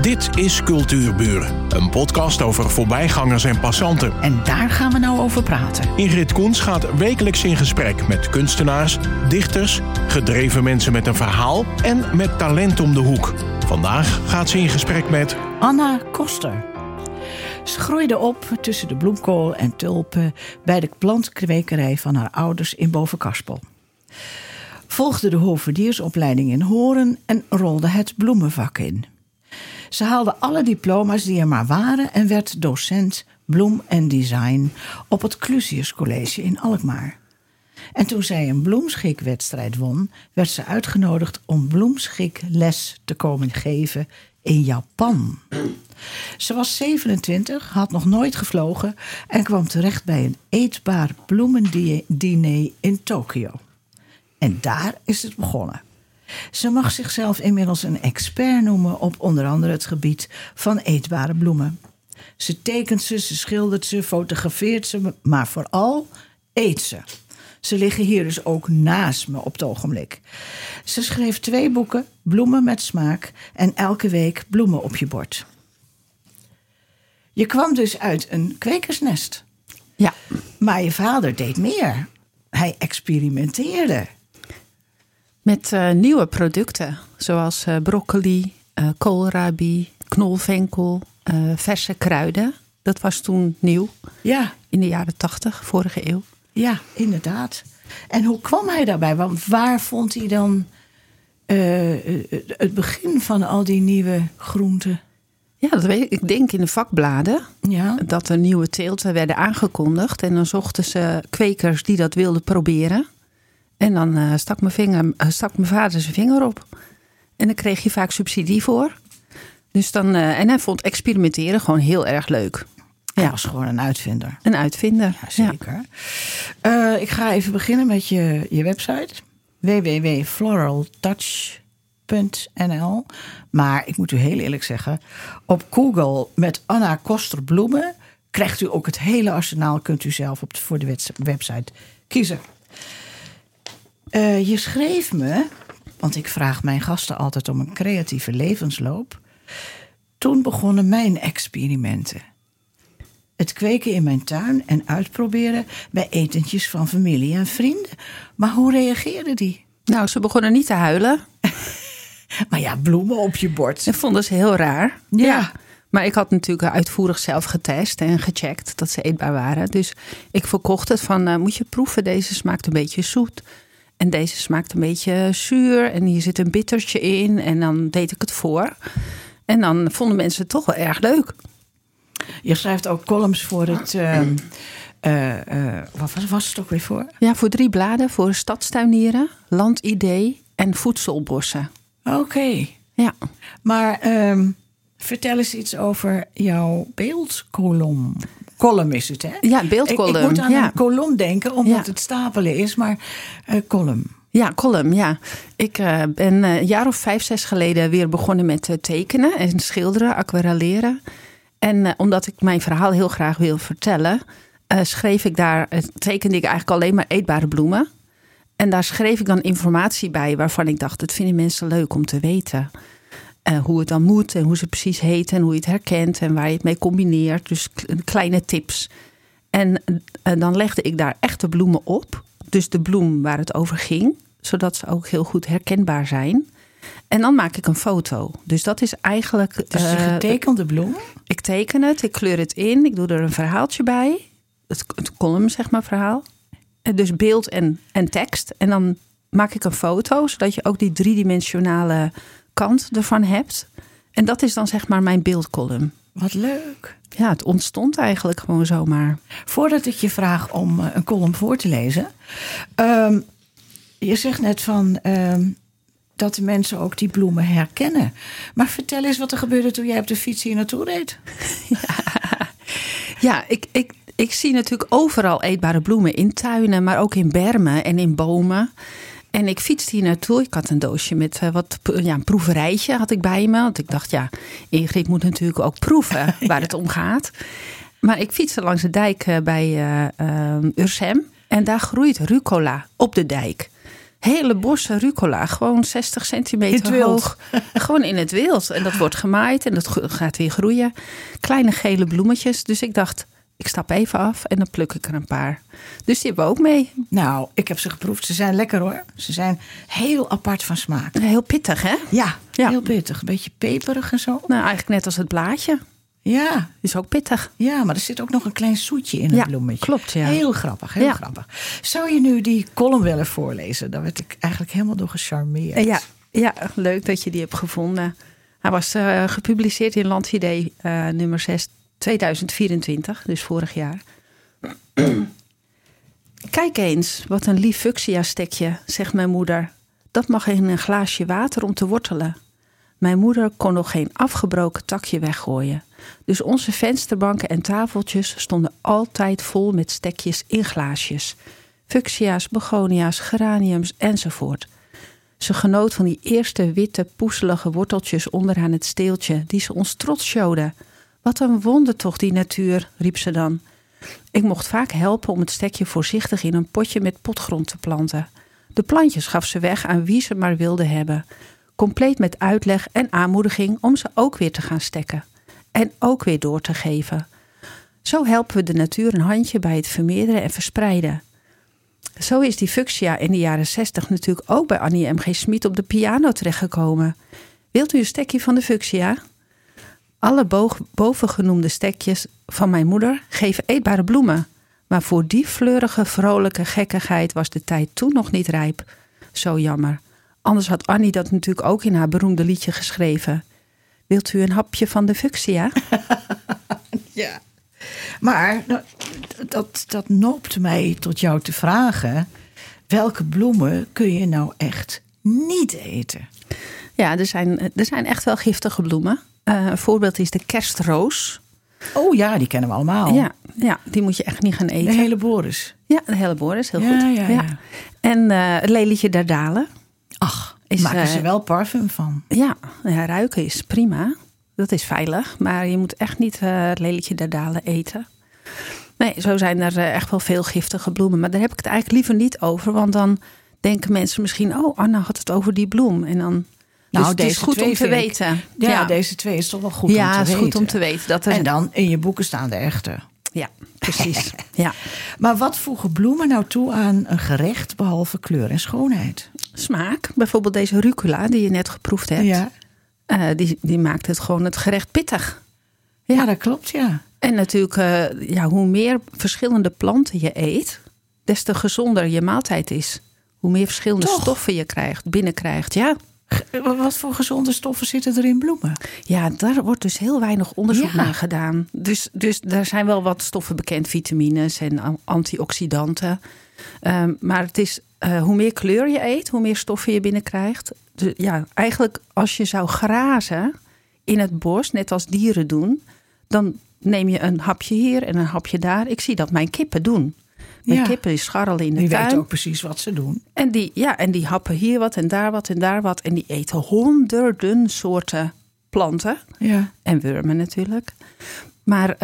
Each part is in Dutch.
Dit is Cultuurburen, een podcast over voorbijgangers en passanten. En daar gaan we nou over praten. Ingrid Koens gaat wekelijks in gesprek met kunstenaars, dichters, gedreven mensen met een verhaal en met talent om de hoek. Vandaag gaat ze in gesprek met Anna Koster. Ze groeide op tussen de bloemkool en tulpen bij de plantenkwekerij van haar ouders in Bovenkarspel. Volgde de hoofdverdiersopleiding in Horen en rolde het bloemenvak in. Ze haalde alle diploma's die er maar waren en werd docent bloem en design op het Clusius College in Alkmaar. En toen zij een bloemschikwedstrijd won, werd ze uitgenodigd om bloemschikles te komen geven in Japan. Ze was 27, had nog nooit gevlogen en kwam terecht bij een eetbaar bloemendiner in Tokio. En daar is het begonnen. Ze mag zichzelf inmiddels een expert noemen op onder andere het gebied van eetbare bloemen. Ze tekent ze schildert ze, fotografeert ze, maar vooral eet ze. Ze liggen hier dus ook naast me op het ogenblik. Ze schreef 2 boeken, Bloemen met smaak en Elke week bloemen op je bord. Je kwam dus uit een kwekersnest. Ja. Maar je vader deed meer. Hij experimenteerde. Met nieuwe producten, zoals broccoli, koolrabi, knolvenkel, verse kruiden. Dat was toen nieuw, Ja. in de jaren 80, vorige eeuw. Ja, inderdaad. En hoe kwam hij daarbij? Want waar vond hij dan het begin van al die nieuwe groenten? Ja, dat weet ik. Ik denk in de vakbladen Ja. dat er nieuwe teelten werden aangekondigd. En dan zochten ze kwekers die dat wilden proberen. En dan stak mijn vader zijn vinger op. En dan kreeg je vaak subsidie voor. Dus dan, en hij vond experimenteren gewoon heel erg leuk. Hij was gewoon een uitvinder. Een uitvinder. Ja, zeker. Ja. Ik ga even beginnen met je website. www.floraltouch.nl. Maar ik moet u heel eerlijk zeggen, op Google met Anna Koster bloemen krijgt u ook het hele arsenaal. Kunt u zelf voor de website kiezen. Je schreef me, want ik vraag mijn gasten altijd om een creatieve levensloop. Toen begonnen mijn experimenten. Het kweken in mijn tuin en uitproberen bij etentjes van familie en vrienden. Maar hoe reageerden die? Nou, ze begonnen niet te huilen. Maar ja, bloemen op je bord. Dat vonden ze heel raar. Ja. Maar ik had natuurlijk uitvoerig zelf getest en gecheckt dat ze eetbaar waren. Dus ik verkocht het van, moet je proeven, deze smaakt een beetje zoet. En deze smaakt een beetje zuur. En hier zit een bittertje in. En dan deed ik het voor. En dan vonden mensen het toch wel erg leuk. Je schrijft ook columns voor het... wat was het ook weer voor? Ja, voor 3 bladen. Voor stadstuinieren, landidee en voedselbossen. Oké. Ja. Maar vertel eens iets over jouw beeldkolom. Column is het, hè? Ja, beeldkolom. Ik moet aan ja. een kolom denken, omdat Ja. het stapelen is. Maar column. Ja, column, ja. Ik ben een jaar of 5, 6 geleden weer begonnen met tekenen en schilderen, aquarelleren. En omdat ik mijn verhaal heel graag wil vertellen, tekende ik eigenlijk alleen maar eetbare bloemen. En daar schreef ik dan informatie bij waarvan ik dacht, dat vinden mensen leuk om te weten. Hoe het dan moet en hoe ze precies heet en hoe je het herkent en waar je het mee combineert. Dus kleine tips. En dan legde ik daar echte bloemen op. Dus de bloem waar het over ging, zodat ze ook heel goed herkenbaar zijn. En dan maak ik een foto. Dus dat is eigenlijk... Dus een getekende bloem? Ik teken het, ik kleur het in, ik doe er een verhaaltje bij. Het column, zeg maar, verhaal. Dus beeld en tekst. En dan maak ik een foto, zodat je ook die 3-dimensionale kant ervan hebt. En dat is dan zeg maar mijn beeldcolumn. Wat leuk. Ja, het ontstond eigenlijk gewoon zomaar. Voordat ik je vraag om een column voor te lezen. Je zegt net van dat de mensen ook die bloemen herkennen. Maar vertel eens wat er gebeurde toen jij op de fiets hier naartoe reed. Ja, ik zie natuurlijk overal eetbare bloemen in tuinen, maar ook in bermen en in bomen. En ik fietste hier naartoe. Ik had een doosje met een proeverijtje had ik bij me. Want ik dacht, ja, Ingrid moet natuurlijk ook proeven waar het om gaat. Maar ik fietste langs de dijk bij Ursem. En daar groeit rucola op de dijk. Hele bossen rucola, gewoon 60 centimeter hoog. Gewoon in het wild. En dat wordt gemaaid en dat gaat weer groeien. Kleine gele bloemetjes. Dus ik dacht, ik stap even af en dan pluk ik er een paar. Dus die hebben we ook mee. Nou, ik heb ze geproefd. Ze zijn lekker hoor. Ze zijn heel apart van smaak. Heel pittig, hè? Ja, heel pittig. Een beetje peperig en zo. Nou, eigenlijk net als het blaadje. Ja. Is ook pittig. Ja, maar er zit ook nog een klein zoetje in het bloemetje. Klopt, ja. Heel grappig, grappig. Zou je nu die column willen voorlezen? Daar werd ik eigenlijk helemaal door gecharmeerd. Ja, leuk dat je die hebt gevonden. Hij was gepubliceerd in Landidee nummer 6 2024, dus vorig jaar. Kijk eens, wat een lief fuchsia-stekje, zegt mijn moeder. Dat mag in een glaasje water om te wortelen. Mijn moeder kon nog geen afgebroken takje weggooien. Dus onze vensterbanken en tafeltjes stonden altijd vol met stekjes in glaasjes. Fuchsia's, begonia's, geraniums enzovoort. Ze genoot van die eerste witte, poezelige worteltjes onderaan het steeltje die ze ons trots showde. Wat een wonder toch die natuur, riep ze dan. Ik mocht vaak helpen om het stekje voorzichtig in een potje met potgrond te planten. De plantjes gaf ze weg aan wie ze maar wilde hebben. Compleet met uitleg en aanmoediging om ze ook weer te gaan stekken. En ook weer door te geven. Zo helpen we de natuur een handje bij het vermeerderen en verspreiden. Zo is die fuchsia in de jaren 60 natuurlijk ook bij Annie M.G. Schmid op de piano terechtgekomen. Wilt u een stekje van de fuchsia? Alle bovengenoemde stekjes van mijn moeder geven eetbare bloemen. Maar voor die fleurige, vrolijke gekkigheid was de tijd toen nog niet rijp. Zo jammer. Anders had Annie dat natuurlijk ook in haar beroemde liedje geschreven. Wilt u een hapje van de fuchsia? Ja. Maar dat noopt mij tot jou te vragen. Welke bloemen kun je nou echt niet eten? Ja, er zijn echt wel giftige bloemen. Een voorbeeld is de kerstroos. Oh ja, die kennen we allemaal. Ja, die moet je echt niet gaan eten. De helleborus. Ja, de helleborus, heel goed. Ja. En het lelietje der dalen. Ach, maken ze wel parfum van. Ja, ruiken is prima. Dat is veilig. Maar je moet echt niet het lelietje der dalen eten. Nee, zo zijn er echt wel veel giftige bloemen. Maar daar heb ik het eigenlijk liever niet over. Want dan denken mensen misschien... oh, Anna had het over die bloem. En dan... Nou, dus het is goed om te weten. Ja, deze twee is toch wel goed om te weten. Ja, het is goed om te weten. En dan in je boeken staan de echte. Ja, precies. Ja. Maar wat voegen bloemen nou toe aan een gerecht... behalve kleur en schoonheid? Smaak. Bijvoorbeeld deze rucola die je net geproefd hebt. Ja. Die maakt het gewoon het gerecht pittig. Ja, dat klopt, ja. En natuurlijk, hoe meer verschillende planten je eet... des te gezonder je maaltijd is. Hoe meer verschillende stoffen je binnenkrijgt. Ja. Wat voor gezonde stoffen zitten er in bloemen? Ja, daar wordt dus heel weinig onderzoek naar gedaan. Dus daar zijn wel wat stoffen bekend. Vitamines en antioxidanten. Maar het is hoe meer kleur je eet, hoe meer stoffen je binnenkrijgt. Dus ja, eigenlijk als je zou grazen in het bos, net als dieren doen... dan neem je een hapje hier en een hapje daar. Ik zie dat mijn kippen doen. Mijn kippen die scharrelen in de tuin. Die weten ook precies wat ze doen. En die happen hier wat en daar wat en daar wat. En die eten honderden soorten planten. Ja. En wormen natuurlijk. Maar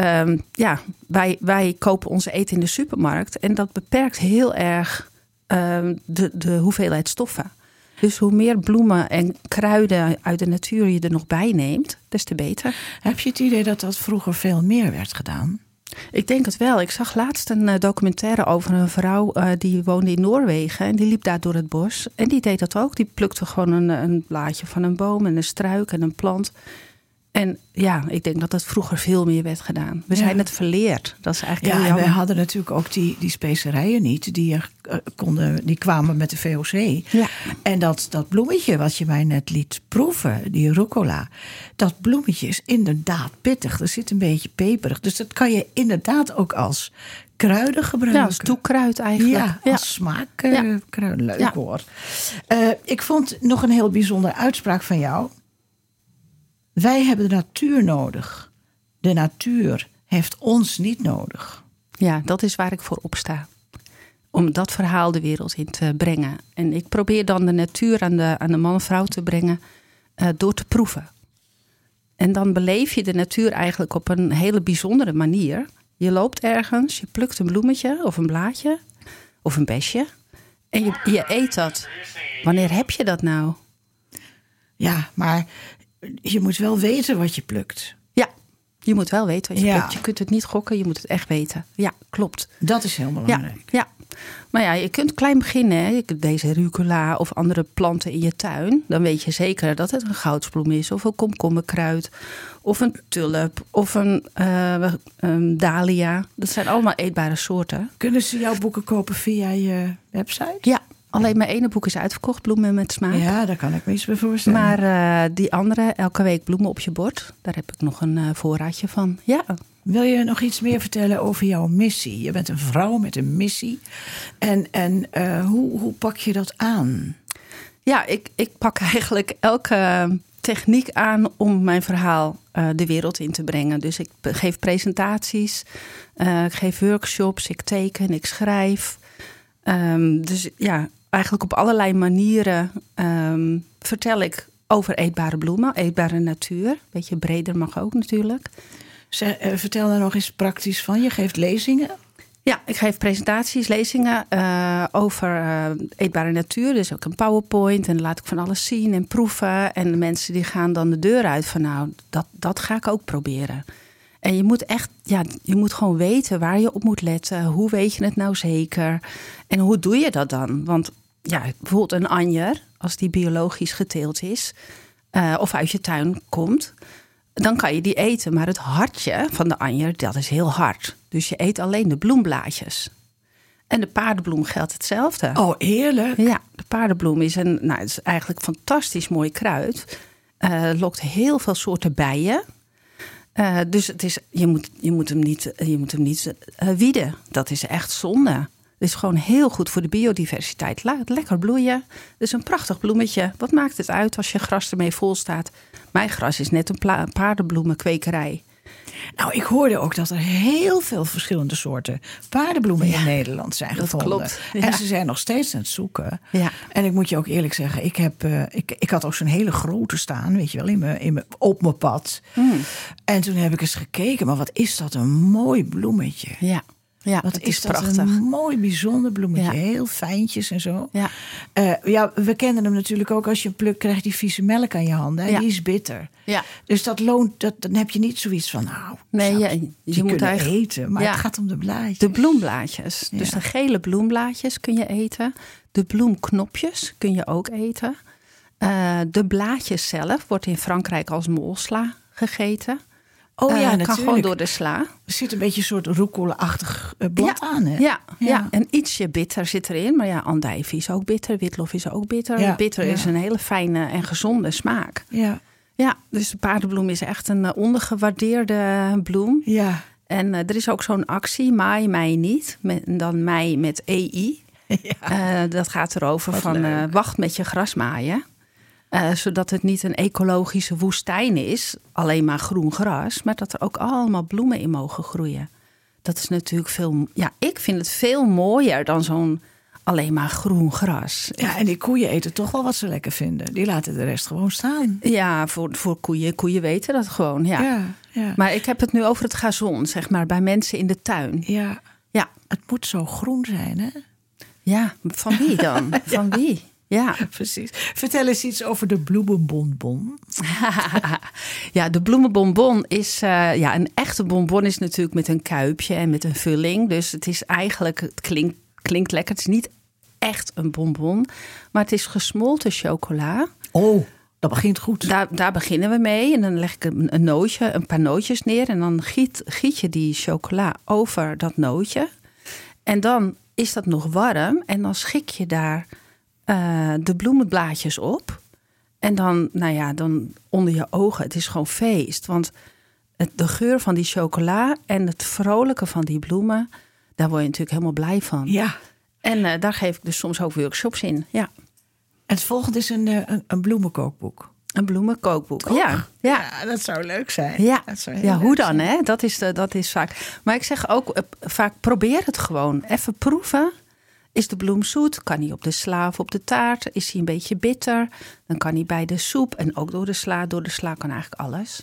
wij kopen onze eten in de supermarkt. En dat beperkt heel erg de hoeveelheid stoffen. Dus hoe meer bloemen en kruiden uit de natuur je er nog bij neemt, des te beter. Heb je het idee dat dat vroeger veel meer werd gedaan? Ik denk het wel. Ik zag laatst een documentaire over een vrouw die woonde in Noorwegen. En die liep daar door het bos. En die deed dat ook. Die plukte gewoon een blaadje van een boom en een struik en een plant. En ja, ik denk dat dat vroeger veel meer werd gedaan. We zijn het verleerd. Dat is eigenlijk heel jammer. En we hadden natuurlijk ook die specerijen niet. Die kwamen met de VOC. Ja. En dat bloemetje wat je mij net liet proeven, die rucola. Dat bloemetje is inderdaad pittig. Er zit een beetje peperig. Dus dat kan je inderdaad ook als kruiden gebruiken. Ja, als toekruid eigenlijk. Ja, als smaakkruiden. Leuk hoor. Ik vond nog een heel bijzondere uitspraak van jou. Wij hebben de natuur nodig. De natuur heeft ons niet nodig. Ja, dat is waar ik voor opsta. Om dat verhaal de wereld in te brengen. En ik probeer dan de natuur aan de man en vrouw te brengen door te proeven. En dan beleef je de natuur eigenlijk op een hele bijzondere manier. Je loopt ergens, je plukt een bloemetje of een blaadje of een besje. En je eet dat. Wanneer heb je dat nou? Ja, maar je moet wel weten wat je plukt. Ja, je moet wel weten wat je Ja. plukt. Je kunt het niet gokken, je moet het echt weten. Ja, klopt. Dat is heel belangrijk. Ja. Maar ja, je kunt klein beginnen. Hè. Je kunt deze rucola of andere planten in je tuin. Dan weet je zeker dat het een goudsbloem is. Of een komkommerkruid. Of een tulp. Of een dahlia. Dat zijn allemaal eetbare soorten. Kunnen ze jouw boeken kopen via je website? Ja, alleen mijn ene boek is uitverkocht. Bloemen met smaak. Ja, daar kan ik me iets bij voorstellen. Maar die andere, elke week bloemen op je bord. Daar heb ik nog een voorraadje van. Ja. Wil je nog iets meer vertellen over jouw missie? Je bent een vrouw met een missie. En hoe pak je dat aan? Ja, ik pak eigenlijk elke techniek aan om mijn verhaal de wereld in te brengen. Dus ik geef presentaties, ik geef workshops, ik teken, ik schrijf. Dus ja, eigenlijk op allerlei manieren vertel ik over eetbare bloemen, eetbare natuur. Beetje breder mag ook natuurlijk. Vertel daar nog eens praktisch van. Je geeft lezingen. Ja, ik geef presentaties, lezingen over eetbare natuur. Dus ook een PowerPoint en dan laat ik van alles zien en proeven. En de mensen die gaan dan de deur uit van nou, dat ga ik ook proberen. En je moet echt, je moet gewoon weten waar je op moet letten. Hoe weet je het nou zeker? En hoe doe je dat dan? Want ja, bijvoorbeeld een anjer, als die biologisch geteeld is of uit je tuin komt, dan kan je die eten. Maar het hartje van de anjer, dat is heel hard. Dus je eet alleen de bloemblaadjes. En de paardenbloem geldt hetzelfde. Oh, heerlijk. Ja, de paardenbloem is het is eigenlijk een fantastisch mooi kruid. Lokt heel veel soorten bijen. Dus het is, je moet hem niet wieden. Dat is echt zonde. Het is gewoon heel goed voor de biodiversiteit. Laat het lekker bloeien. Het is een prachtig bloemetje. Wat maakt het uit als je gras ermee vol staat? Mijn gras is net een paardenbloemenkwekerij. Nou, ik hoorde ook dat er heel veel verschillende soorten paardenbloemen in Nederland zijn dat gevonden. klopt. Ja. En ze zijn nog steeds aan het zoeken. Ja. En ik moet je ook eerlijk zeggen, ik had ook zo'n hele grote staan, weet je wel, op mijn pad. En toen heb ik eens gekeken, maar wat is dat een mooi bloemetje. Ja. Ja, Wat het is dat prachtig. een mooi, bijzonder bloemetje. Ja. Heel fijntjes en zo. Ja. We kennen hem natuurlijk ook als je plukt, krijg die vieze melk aan je handen. Hè? Ja. Die is bitter. Ja. Dus dat loont, dan heb je niet zoiets van, nou, Nee, je moet eigenlijk eten. Maar het gaat om de blaadjes. De bloemblaadjes. Ja. Dus de gele bloemblaadjes kun je eten. De bloemknopjes kun je ook eten. De blaadjes zelf wordt in Frankrijk als molsla gegeten. Oh ja, kan natuurlijk. gewoon door de sla. Er zit een beetje een soort rucola-achtig blad aan, hè? Ja, en ietsje bitter zit erin. Maar ja, andijvie is ook bitter. Witlof is ook bitter. Ja, Bitter is een hele fijne en gezonde smaak. Ja. Ja, dus de paardenbloem is echt een ondergewaardeerde bloem. Ja. En er is ook zo'n actie, maai mij niet. Dan mei met EI. Ja. Dat gaat erover Wat van leuk. wacht met je gras maaien. Zodat het niet een ecologische woestijn is, alleen maar groen gras, maar dat er ook allemaal bloemen in mogen groeien. Dat is natuurlijk ik vind het veel mooier dan zo'n alleen maar groen gras. Ja, en die koeien eten toch wel wat ze lekker vinden. Die laten de rest gewoon staan. Ja, voor koeien. Koeien weten dat gewoon, ja. Ja. Maar ik heb het nu over het gazon, zeg maar, bij mensen in de tuin. Ja. Ja, Het moet zo groen zijn, hè? ja. Van wie dan? Van wie? Ja. Precies. Vertel eens iets over de bloemenbonbon. Ja, de bloemenbonbon is... een echte bonbon is natuurlijk met een kuipje en met een vulling. Dus het is eigenlijk... Het klinkt lekker. Het is niet echt een bonbon. Maar het is gesmolten chocola. Oh, dat begint goed. Daar beginnen we mee. En dan leg ik een paar nootjes neer. En dan giet je die chocola over dat nootje. En dan is dat nog warm. En dan schik je daar de bloemenblaadjes op. En dan onder je ogen. Het is gewoon feest. Want de geur van die chocola en het vrolijke van die bloemen, daar word je natuurlijk helemaal blij van. Ja. En daar geef ik dus soms ook workshops in. Ja. Het volgende is een bloemenkookboek. Een bloemenkookboek. Oh. Ja, Dat zou leuk zijn. Ja. Dat zou heel Ja, hoe leuk dan? zijn. Hè? Dat is vaak. Maar ik zeg ook vaak, probeer het gewoon. Even proeven. Is de bloem zoet? Kan hij op de sla of op de taart? Is hij een beetje bitter? Dan kan hij bij de soep en ook door de sla. Door de sla kan eigenlijk alles.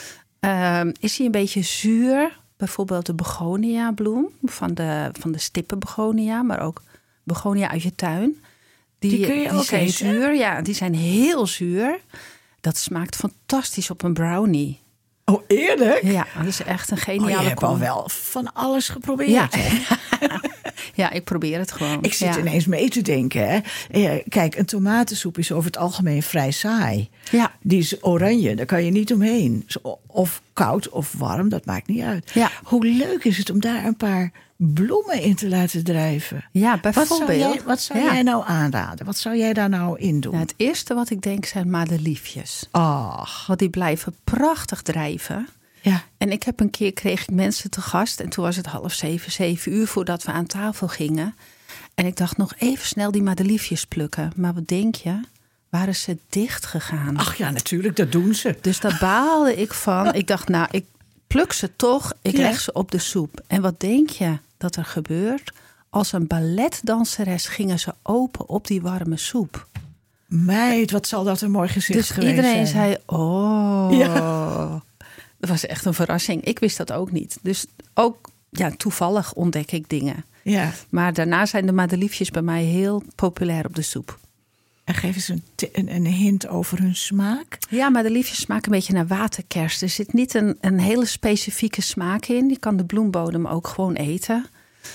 Is hij een beetje zuur? Bijvoorbeeld de begonia bloem van de stippenbegonia, maar ook begonia uit je tuin. Die kun je ook zijn eten? zuur. Ja, die zijn heel zuur. Dat smaakt fantastisch op een brownie. Oh, eerlijk? Ja, dat is echt een geniale je hebt al kom. wel van alles geprobeerd. Ja. Hè? Ja, ik probeer het gewoon. Ik zit ineens mee te denken. Hè. Kijk, een tomatensoep is over het algemeen vrij saai. Ja. Die is oranje, daar kan je niet omheen. Of koud of warm, dat maakt niet uit. Ja. Hoe leuk is het om daar een paar bloemen in te laten drijven? Ja, bijvoorbeeld. Wat zou jij nou aanraden? Wat zou jij daar nou in doen? Nou, het eerste wat ik denk zijn madeliefjes. Ach, Want die blijven prachtig drijven. ja. En kreeg ik mensen te gast. En toen was het 6:30, 7 voordat we aan tafel gingen. En ik dacht nog even snel die madeliefjes plukken. Maar wat denk je? Waren ze dicht gegaan? Ach ja, natuurlijk, dat doen ze. Dus daar baalde ik van. Ik dacht, nou, ik pluk ze toch. Ik leg ze op de soep. En wat denk je dat er gebeurt? Als een balletdanseres gingen ze open op die warme soep. Meid, wat zal dat een mooi gezicht Dus geweest iedereen zijn. zei, oh. Ja. Dat was echt een verrassing. Ik wist dat ook niet. Dus ook toevallig ontdek ik dingen. Ja. Maar daarna zijn de madeliefjes bij mij heel populair op de soep. En geef eens een hint over hun smaak. Ja, madeliefjes smaken een beetje naar waterkers. Er zit niet een hele specifieke smaak in. Je kan de bloembodem ook gewoon eten.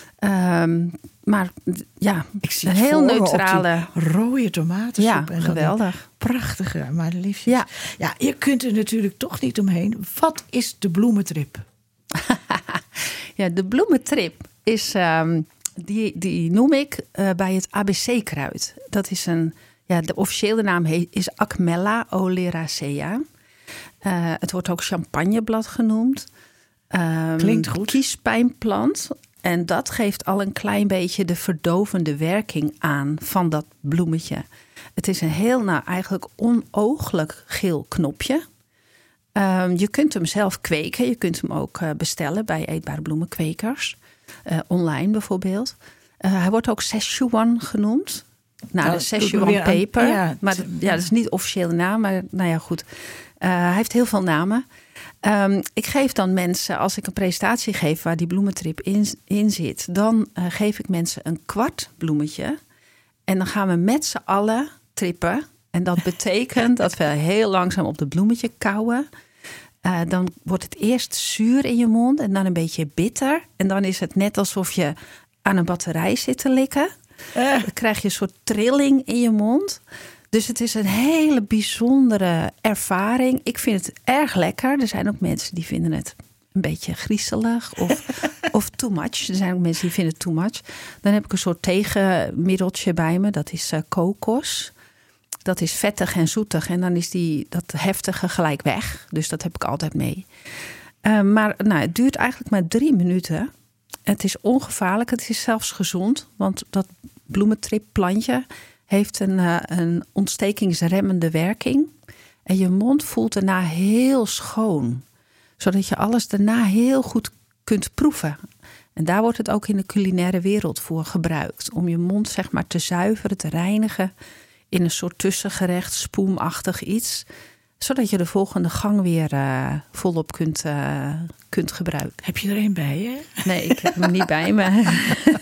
Maar ja, Ik zie een het heel voor me op neutrale. die rode tomatensoep. Ja, en dan die geweldig. Prachtige madeliefjes. Ja. Ja, je kunt er natuurlijk toch niet omheen. Wat is de bloementrip? Ja, de bloementrip is, die noem ik bij het ABC-kruid. Dat is de officiële naam is Acmella oleracea. Het wordt ook champagneblad genoemd. Klinkt goed. Kiespijnplant. En dat geeft al een klein beetje de verdovende werking aan van dat bloemetje. Het is een heel, eigenlijk onooglijk geel knopje. Je kunt hem zelf kweken. Je kunt hem ook bestellen bij eetbare bloemenkwekers. Online bijvoorbeeld. Hij wordt ook Szechuan genoemd. Nou, de Szechuan peper. Ja, maar dat is niet de officiële naam. Maar nou ja, goed. Hij heeft heel veel namen. Ik geef dan mensen, als ik een presentatie geef waar die bloementrip in zit, dan geef ik mensen een kwart bloemetje. En dan gaan we met z'n allen trippen. En dat betekent dat we heel langzaam op het bloemetje kauwen. Dan wordt het eerst zuur in je mond en dan een beetje bitter. En dan is het net alsof je aan een batterij zit te likken. Dan krijg je een soort trilling in je mond. Dus het is een hele bijzondere ervaring. Ik vind het erg lekker. Er zijn ook mensen die vinden het een beetje griezelig of too much. Er zijn ook mensen die vinden het too much. Dan heb ik een soort tegenmiddeltje bij me. Dat is kokos. Dat is vettig en zoetig. En dan is dat heftige gelijk weg. Dus dat heb ik altijd mee. Maar het duurt eigenlijk maar 3 minuten. Het is ongevaarlijk. Het is zelfs gezond. Want dat bloementripplantje heeft een ontstekingsremmende werking. En je mond voelt daarna heel schoon. Zodat je alles daarna heel goed kunt proeven. En daar wordt het ook in de culinaire wereld voor gebruikt. Om je mond zeg maar te zuiveren, te reinigen. In een soort tussengerecht, spoemachtig iets. Zodat je de volgende gang weer volop kunt gebruiken. Heb je er een bij je? Nee, ik heb hem niet bij me.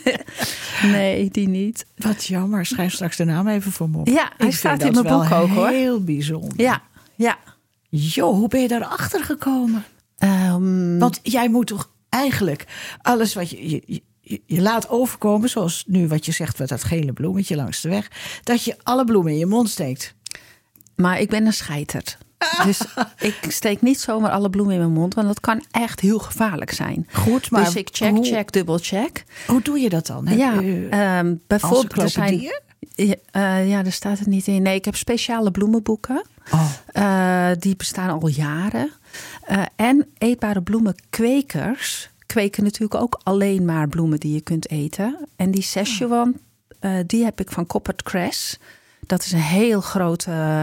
Nee, die niet. Wat jammer. Schrijf straks de naam even voor me op. Ja, hij staat in mijn boek ook hoor. Heel bijzonder. Ja. Jo, hoe ben je daarachter gekomen? Want jij moet toch eigenlijk alles wat je laat overkomen, zoals nu wat je zegt met dat gele bloemetje langs de weg, dat je alle bloemen in je mond steekt. Maar ik ben een scheiterd. Dus ik steek niet zomaar alle bloemen in mijn mond, want dat kan echt heel gevaarlijk zijn. Goed, maar dus ik check, dubbel check. Hoe doe je dat dan? Bijvoorbeeld er zijn. Daar staat het niet in. Nee, ik heb speciale bloemenboeken. Die bestaan al jaren. En eetbare bloemenkwekers kweken natuurlijk ook alleen maar bloemen die je kunt eten. En die Szechuan, die heb ik van Coppert Cress. Dat is een heel groot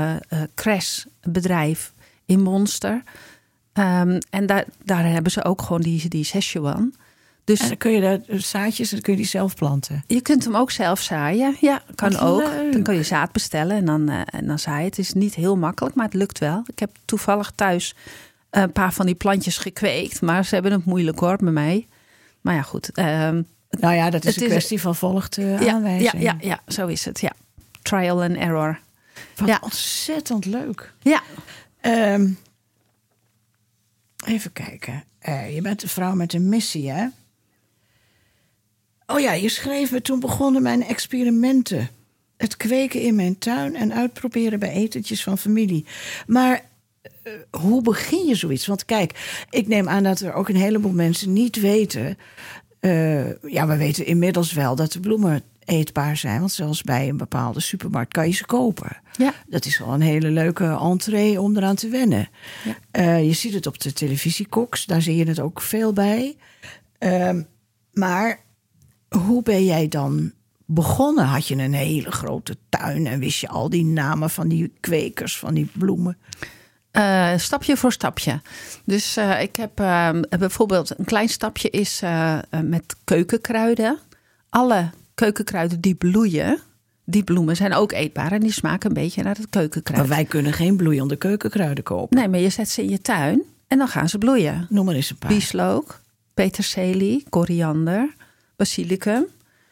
cressbedrijf in Monster. En daar hebben ze ook gewoon die Szechuan. Dus en dan kun je daar zaadjes, dan kun je die zelf planten. Je kunt hem ook zelf zaaien. Ja, kan Wat ook. leuk. Dan kun je zaad bestellen en dan zaaien. Het is niet heel makkelijk, maar het lukt wel. Ik heb toevallig thuis een paar van die plantjes gekweekt. Maar ze hebben het moeilijk hoor, bij mij. Maar ja, goed. Nou ja, dat is een kwestie van volgde aanwijzing. Ja, zo is het. Ja. Trial and error. Wat ontzettend leuk. Ja. Even kijken. Je bent een vrouw met een missie, hè? Oh ja, je schreef me: toen begonnen mijn experimenten. Het kweken in mijn tuin en uitproberen bij etentjes van familie. Maar hoe begin je zoiets? Want kijk, ik neem aan dat er ook een heleboel mensen niet weten. We weten inmiddels wel dat de bloemen eetbaar zijn. Want zelfs bij een bepaalde supermarkt kan je ze kopen. Ja. Dat is wel een hele leuke entree om eraan te wennen. Ja. Je ziet het op de televisiekoks. Daar zie je het ook veel bij. Maar hoe ben jij dan begonnen? Had je een hele grote tuin en wist je al die namen van die kwekers, van die bloemen? Stapje voor stapje. Dus ik heb bijvoorbeeld een klein stapje is met keukenkruiden. Alle keukenkruiden die bloeien, die bloemen zijn ook eetbaar en die smaken een beetje naar het keukenkruid. Maar wij kunnen geen bloeiende keukenkruiden kopen. Nee, maar je zet ze in je tuin en dan gaan ze bloeien. Noem maar eens een paar. Bieslook, peterselie, koriander, basilicum,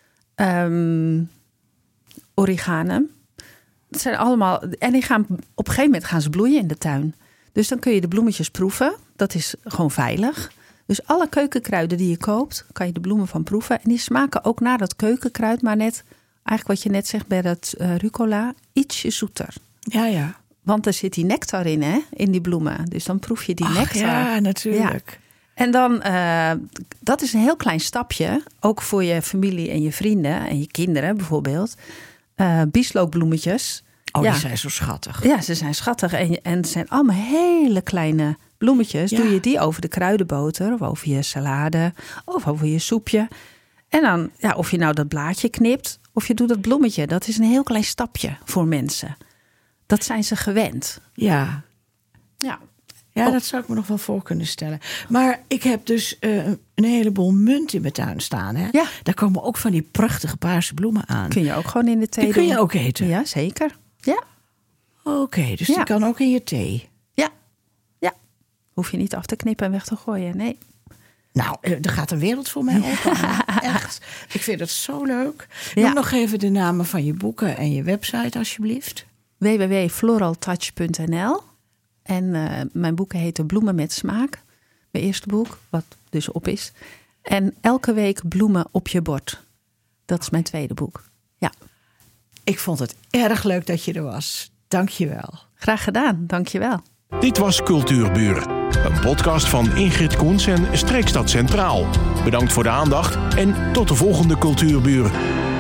oryganum. Dat zijn allemaal. En die gaan, op een gegeven moment gaan ze bloeien in de tuin. Dus dan kun je de bloemetjes proeven. Dat is gewoon veilig. Dus alle keukenkruiden die je koopt, kan je de bloemen van proeven. En die smaken ook naar dat keukenkruid, maar net, eigenlijk wat je net zegt bij dat rucola, ietsje zoeter. Ja. Want er zit die nectar in, hè, in die bloemen. Dus dan proef je die nectar. Ja, natuurlijk. Ja. En dan, dat is een heel klein stapje. Ook voor je familie en je vrienden en je kinderen bijvoorbeeld. Bieslookbloemetjes. Oh, die zijn zo schattig. Ja, ze zijn schattig. En het zijn allemaal hele kleine bloemetjes. Ja. Doe je die over de kruidenboter of over je salade of over je soepje. En dan, of je nou dat blaadje knipt of je doet dat bloemetje. Dat is een heel klein stapje voor mensen. Dat zijn ze gewend. Ja. Ja, dat zou ik me nog wel voor kunnen stellen. Maar ik heb dus een heleboel munt in mijn tuin staan. Hè? Ja. Daar komen ook van die prachtige paarse bloemen aan. Kun je ook gewoon in de thee doen. Die kun je ook eten? Ja, zeker. Ja. Oké, dus die kan ook in je thee? Ja. Hoef je niet af te knippen en weg te gooien, nee. Nou, er gaat een wereld voor mij open. Echt. Ik vind het zo leuk. Noem nog even de namen van je boeken en je website, alsjeblieft. www.floraltouch.nl. En mijn boeken heten Bloemen met smaak. Mijn eerste boek, wat dus op is. En elke week bloemen op je bord. Dat is mijn tweede boek. Ja. Ik vond het erg leuk dat je er was. Dank je wel. Graag gedaan, dank je wel. Dit was Cultuurbuur. Een podcast van Ingrid Koens en Streekstad Centraal. Bedankt voor de aandacht en tot de volgende Cultuurbuur.